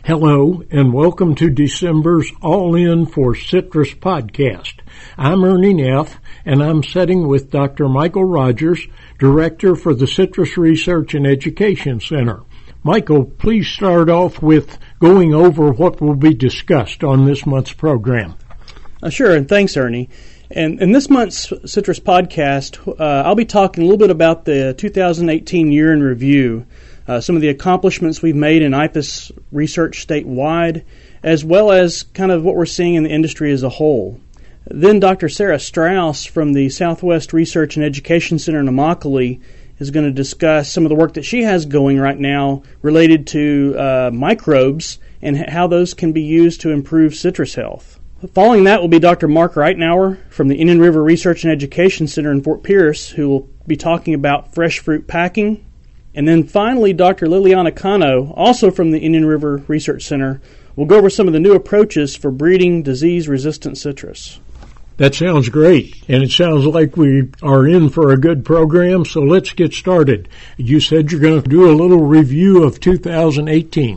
Hello, and welcome to December's All In for Citrus podcast. I'm Ernie Neff, and I'm sitting with Dr. Michael Rogers, Director for the Citrus Research and Education Center. Michael, please start off with going over what will be discussed on this month's program. Sure, and thanks, Ernie. And in this month's Citrus podcast, I'll be talking a little bit about the 2018 year in review, some of the accomplishments we've made in IPUS research statewide, as well as kind of what we're seeing in the industry as a whole. Then Dr. Sarah Strauss from the Southwest Research and Education Center in Immokalee is going to discuss some of the work that she has going right now related to microbes and how those can be used to improve citrus health. Following that will be Dr. Mark Reitnauer from the Indian River Research and Education Center in Fort Pierce, who will be talking about fresh fruit packing. And then finally, Dr. Liliana Cano, also from the Indian River Research Center, will go over some of the new approaches for breeding disease-resistant citrus. That sounds great, and it sounds like we are in for a good program, so let's get started. You said you're going to do a little review of 2018.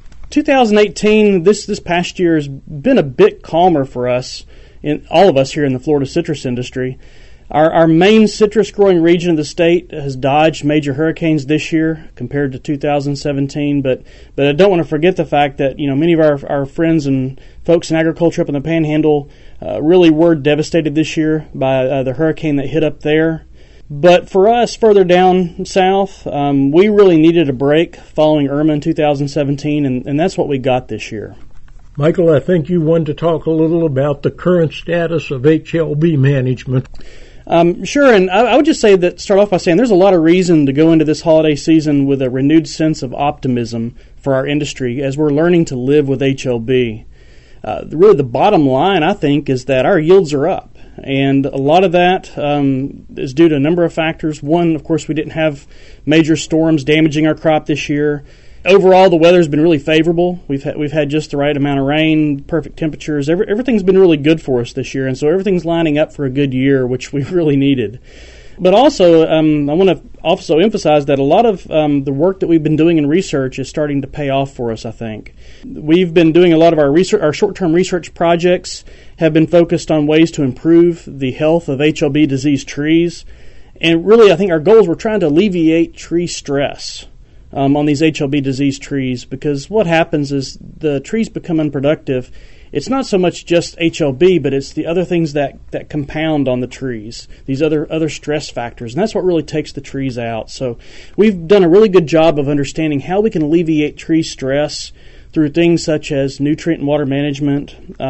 2018, this past year, has been a bit calmer for us, all of us here in the Florida citrus industry. Our main citrus growing region of the state has dodged major hurricanes this year compared to 2017, but I don't want to forget the fact that many of our friends and folks in agriculture up in the Panhandle really were devastated this year by the hurricane that hit up there. But for us further down south, we really needed a break following Irma in 2017, and that's what we got this year. Michael, I think you wanted to talk a little about the current status of HLB management. Sure, and I would just start off by saying there's a lot of reason to go into this holiday season with a renewed sense of optimism for our industry as we're learning to live with HLB. Really, the bottom line, I think, is that our yields are up, and a lot of that is due to a number of factors. One, of course, we didn't have major storms damaging our crop this year. Overall, the weather's been really favorable. We've had just the right amount of rain, perfect temperatures. Everything's been really good for us this year, and so everything's lining up for a good year, which we really needed. But also, I want to also emphasize that a lot of the work that we've been doing in research is starting to pay off for us, I think. We've been doing a lot of our short-term research projects have been focused on ways to improve the health of HLB diseased trees. And really, I think our goals were trying to alleviate tree stress on these HLB diseased trees, because what happens is the trees become unproductive. It's not so much just HLB, but it's the other things that compound on the trees, these other stress factors, and that's what really takes the trees out. So we've done a really good job of understanding how we can alleviate tree stress through things such as nutrient and water management,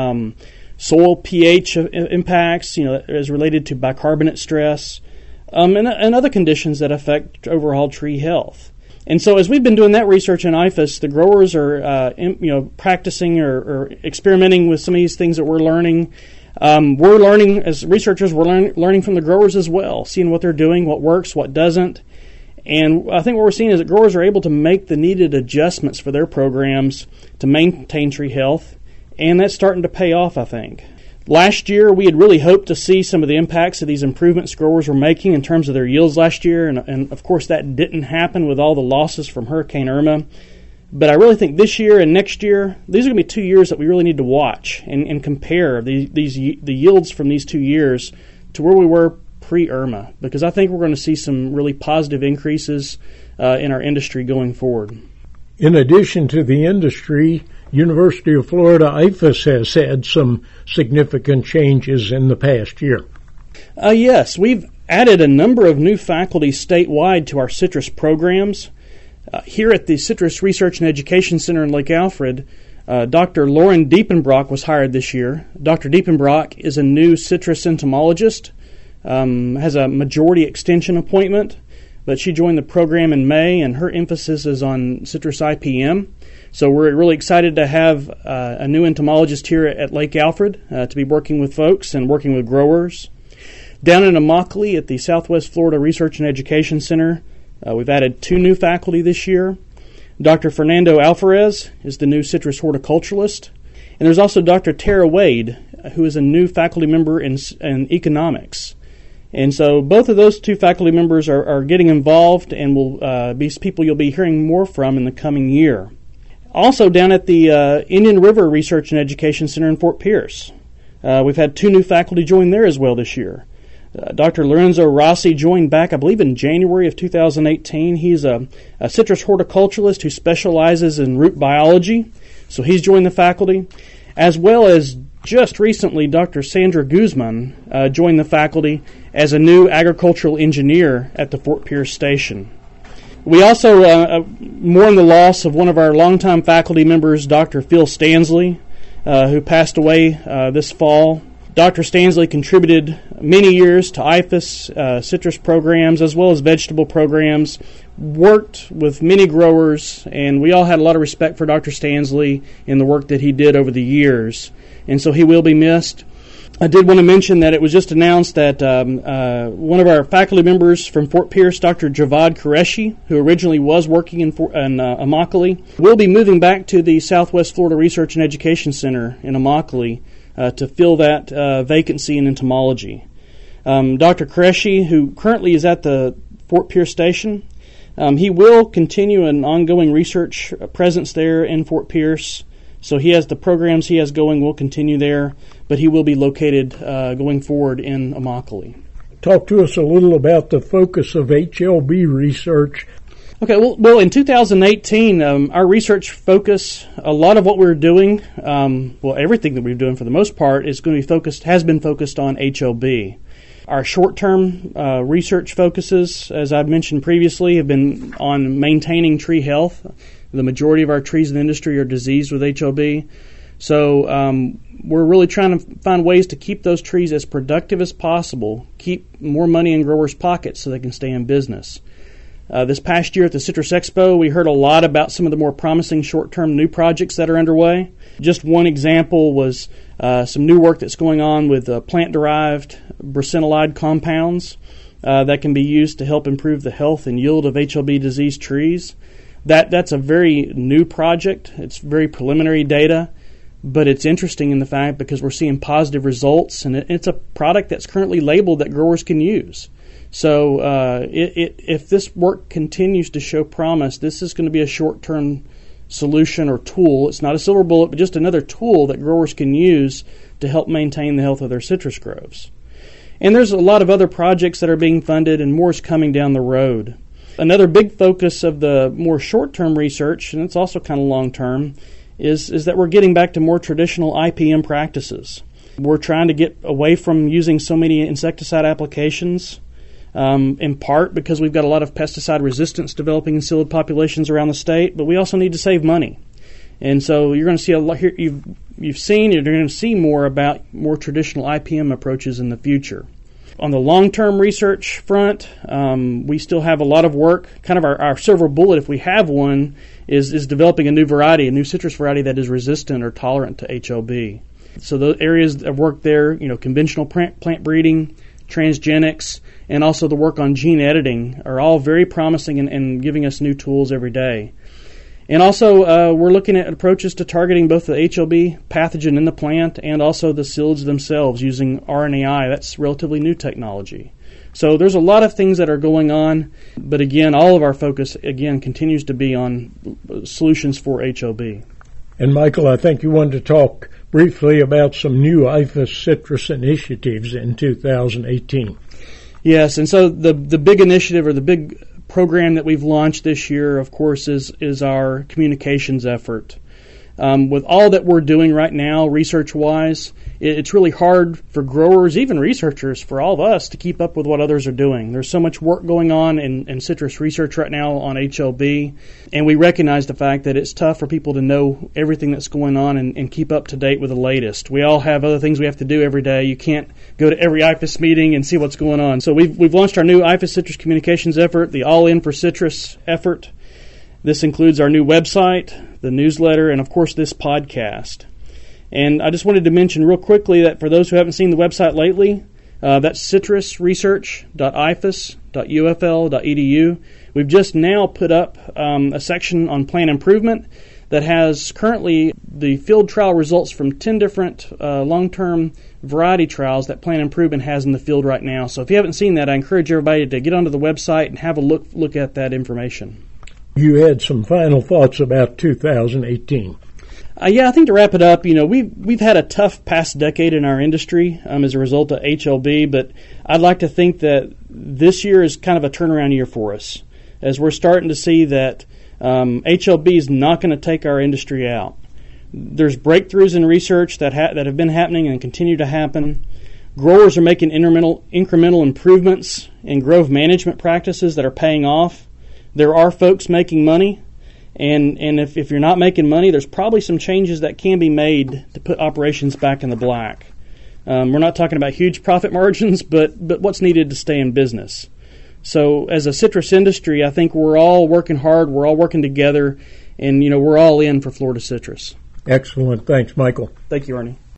soil pH impacts, as related to bicarbonate stress, and other conditions that affect overall tree health. And so as we've been doing that research in IPUS, the growers are practicing or experimenting with some of these things that we're learning. We're learning, as researchers, we're learning from the growers as well, seeing what they're doing, what works, what doesn't. And I think what we're seeing is that growers are able to make the needed adjustments for their programs to maintain tree health, and that's starting to pay off, I think. Last year, we had really hoped to see some of the impacts of these improvements growers were making in terms of their yields last year, and of course that didn't happen with all the losses from Hurricane Irma. But I really think this year and next year, these are going to be 2 years that we really need to watch and compare the yields from these 2 years to where we were pre-Irma, because I think we're going to see some really positive increases in our industry going forward. In addition to the industry, University of Florida IPUS has had some significant changes in the past year. Yes, we've added a number of new faculty statewide to our citrus programs. Here at the Citrus Research and Education Center in Lake Alfred, Dr. Lauren Diepenbrock was hired this year. Dr. Diepenbrock is a new citrus entomologist, has a majority extension appointment, but she joined the program in May, and her emphasis is on citrus IPM. So we're really excited to have a new entomologist here at Lake Alfred to be working with folks and working with growers. Down in Immokalee at the Southwest Florida Research and Education Center, we've added 2 new faculty this year. Dr. Fernando Alvarez is the new citrus horticulturalist. And there's also Dr. Tara Wade, who is a new faculty member in economics. And so both of those 2 faculty members are getting involved and will be people you'll be hearing more from in the coming year. Also down at the Indian River Research and Education Center in Fort Pierce. We've had 2 new faculty join there as well this year. Dr. Lorenzo Rossi joined back, I believe, in January of 2018. He's a citrus horticulturalist who specializes in root biology, so he's joined the faculty, as well as just recently Dr. Sandra Guzman joined the faculty as a new agricultural engineer at the Fort Pierce station. We also mourn the loss of one of our longtime faculty members, Dr. Phil Stansley, who passed away this fall. Dr. Stansley contributed many years to IFAS citrus programs as well as vegetable programs, worked with many growers, and we all had a lot of respect for Dr. Stansley and the work that he did over the years. And so he will be missed. I did want to mention that it was just announced that one of our faculty members from Fort Pierce, Dr. Javad Qureshi, who originally was working in Immokalee, will be moving back to the Southwest Florida Research and Education Center in Immokalee to fill that vacancy in entomology. Dr. Qureshi, who currently is at the Fort Pierce station, he will continue an ongoing research presence there in Fort Pierce. So he has the programs he has going will continue there, but he will be located going forward in Immokalee. Talk to us a little about the focus of HLB research. Okay, well, in 2018, our research focus, a lot of what we're doing, everything that we're doing for the most part, has been focused on HLB. Our short-term research focuses, as I've mentioned previously, have been on maintaining tree health. The majority of our trees in the industry are diseased with HLB. So we're really trying to find ways to keep those trees as productive as possible, keep more money in growers' pockets so they can stay in business. This past year at the Citrus Expo, we heard a lot about some of the more promising short-term new projects that are underway. Just one example was some new work that's going on with plant-derived brucellide compounds that can be used to help improve the health and yield of HLB diseased trees. That's a very new project. It's very preliminary data, but it's interesting in the fact because we're seeing positive results, and it's a product that's currently labeled that growers can use. So if this work continues to show promise, this is going to be a short-term solution or tool. It's not a silver bullet, but just another tool that growers can use to help maintain the health of their citrus groves. And there's a lot of other projects that are being funded, and more is coming down the road. Another big focus of the more short-term research, and it's also kind of long-term, is that we're getting back to more traditional IPM practices. We're trying to get away from using so many insecticide applications, in part because we've got a lot of pesticide resistance developing in psyllid populations around the state, but we also need to save money. And so you're going to see a lot here. You're going to see more about more traditional IPM approaches in the future. On the long-term research front, we still have a lot of work. Kind of our silver bullet, if we have one, is developing a new citrus variety that is resistant or tolerant to HLB. So the areas of work there, conventional plant breeding, transgenics, and also the work on gene editing are all very promising and giving us new tools every day. And also, we're looking at approaches to targeting both the HLB pathogen in the plant and also the psyllids themselves using RNAi. That's relatively new technology. So there's a lot of things that are going on, but again, all of our focus, continues to be on solutions for HLB. And Michael, I think you wanted to talk briefly about some new IFAS citrus initiatives in 2018. Yes, and so the big initiative or the big program that we've launched this year, of course, is our communications effort. With all that we're doing right now, research-wise, it's really hard for growers, even researchers, for all of us to keep up with what others are doing. There's so much work going on in citrus research right now on HLB, and we recognize the fact that it's tough for people to know everything that's going on and keep up to date with the latest. We all have other things we have to do every day. You can't go to every IFAS meeting and see what's going on. So we've launched our new IFAS Citrus Communications effort, the All In for Citrus effort. This includes our new website, the newsletter, and of course this podcast. And I just wanted to mention real quickly that for those who haven't seen the website lately, that's citrusresearch.ifas.ufl.edu. We've just now put up a section on plant improvement that has currently the field trial results from 10 different long-term variety trials that Plant Improvement has in the field right now. So if you haven't seen that, I encourage everybody to get onto the website and have a look at that information. You had some final thoughts about 2018. I think to wrap it up, we've had a tough past decade in our industry as a result of HLB, but I'd like to think that this year is kind of a turnaround year for us, as we're starting to see that HLB is not going to take our industry out. There's breakthroughs in research that have been happening and continue to happen. Growers are making incremental improvements in grove management practices that are paying off. There are folks making money. And if you're not making money, there's probably some changes that can be made to put operations back in the black. We're not talking about huge profit margins, but what's needed to stay in business. So as a citrus industry, I think we're all working hard, we're all working together, and we're all in for Florida Citrus. Excellent. Thanks, Michael. Thank you, Ernie.